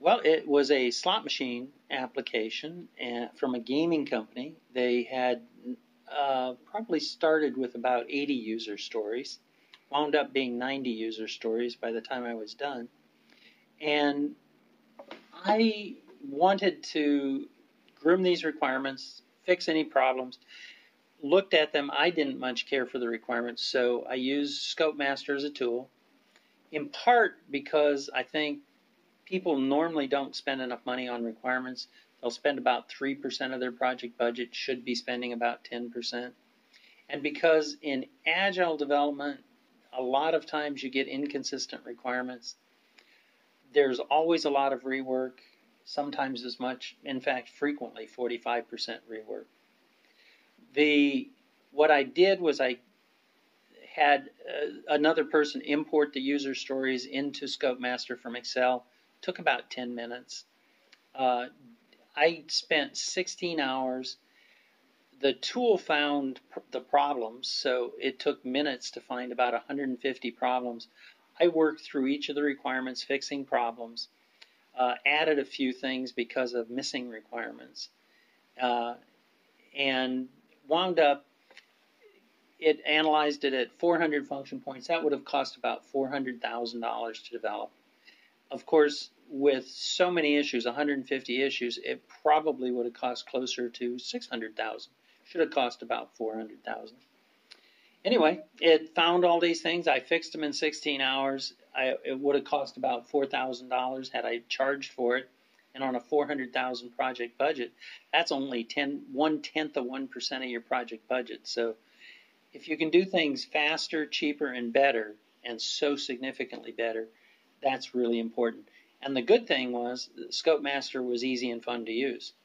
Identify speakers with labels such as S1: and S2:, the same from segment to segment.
S1: Well, it was a slot machine application from a gaming company. They had probably started with about 80 user stories, wound up being 90 user stories by the time I was done. And I wanted to groom these requirements, fix any problems, looked at them. I didn't much care for the requirements, so I used ScopeMaster as a tool, in part because I think people normally don't spend enough money on requirements. They'll spend about 3% of their project budget, should be spending about 10%. And because in agile development, a lot of times you get inconsistent requirements. There's always a lot of rework, sometimes as much, in fact, frequently 45% rework. What I did was I had another person import the user stories into ScopeMaster from Excel. Took about 10 minutes. I spent 16 hours. The tool found the problems, so it took minutes to find about 150 problems. I worked through each of the requirements, fixing problems, added a few things because of missing requirements, and wound up, it analyzed it at 400 function points. That would have cost about $400,000 to develop. Of course, with so many issues, 150 issues, it probably would have cost closer to $600,000. Should have cost about $400,000. Anyway, it found all these things. I fixed them in 16 hours. It would have cost about $4,000 had I charged for it. And on a $400,000 project budget, that's only 1/10 of 1% of your project budget. So if you can do things faster, cheaper, and better, and so significantly better, that's really important. And the good thing was ScopeMaster was easy and fun to use.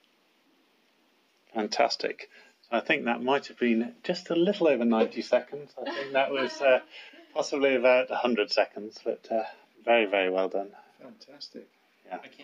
S2: Fantastic. So I think that might have been just a little over 90 seconds. I think that was possibly about 100 seconds, but very, very well done.
S3: Fantastic.
S2: Yeah.